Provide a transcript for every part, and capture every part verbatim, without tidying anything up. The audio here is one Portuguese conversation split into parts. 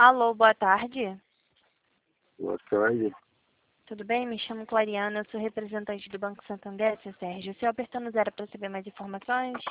Alô, boa tarde. Boa tarde. Tudo bem? Me chamo Clariana, eu sou representante do Banco Santander, seu Sérgio. O senhor apertando zero para saber mais informações?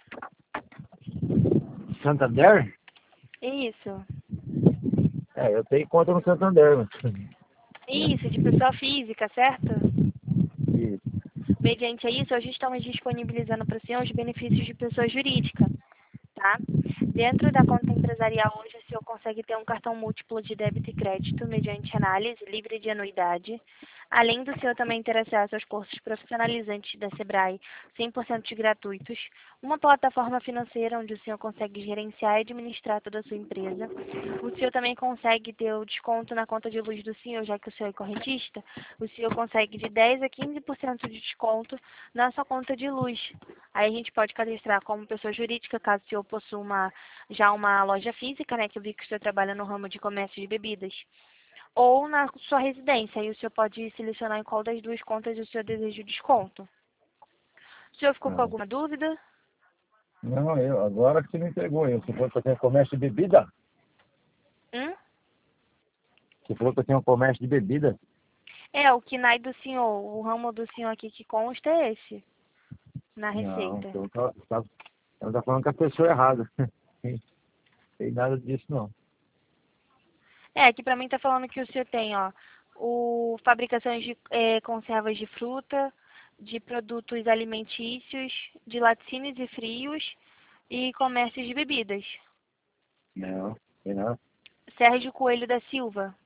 Santander? Isso. É, eu tenho conta no Santander, mas... Isso, de pessoa física, certo? Isso. Mediante isso, hoje estamos disponibilizando para o senhor os benefícios de pessoa jurídica, tá? Dentro da conta empresarial, hoje o senhor consegue ter um cartão múltiplo de débito e crédito mediante análise livre de anuidade. Além do senhor também ter acesso aos cursos profissionalizantes da Sebrae, cem por cento gratuitos, uma plataforma financeira onde o senhor consegue gerenciar e administrar toda a sua empresa. O senhor também consegue ter o desconto na conta de luz do senhor, já que o senhor é correntista, o senhor consegue de dez a quinze por cento de desconto na sua conta de luz. Aí a gente pode cadastrar como pessoa jurídica, caso o senhor possua uma, já uma loja física, né, que eu vi que o senhor trabalha no ramo de comércio de bebidas, ou na sua residência. Aí o senhor pode selecionar em qual das duas contas o senhor deseja o desconto. O senhor ficou com Não, alguma dúvida? não, eu, agora que você me pegou, eu. Você falou que eu tenho comércio de bebida? Hum? Você falou que eu tenho um comércio de bebida? É, o K N A I do senhor, o ramo do senhor aqui que consta é esse, na Não, receita. então tá, tá, ela tá falando com a pessoa errada. Não tem nada disso, não. É, aqui pra mim tá falando que o senhor tem, ó, o fabricações de eh, conservas de fruta, de produtos alimentícios, de laticínios e frios e comércio de bebidas. Não, tem nada. Sérgio Coelho da Silva.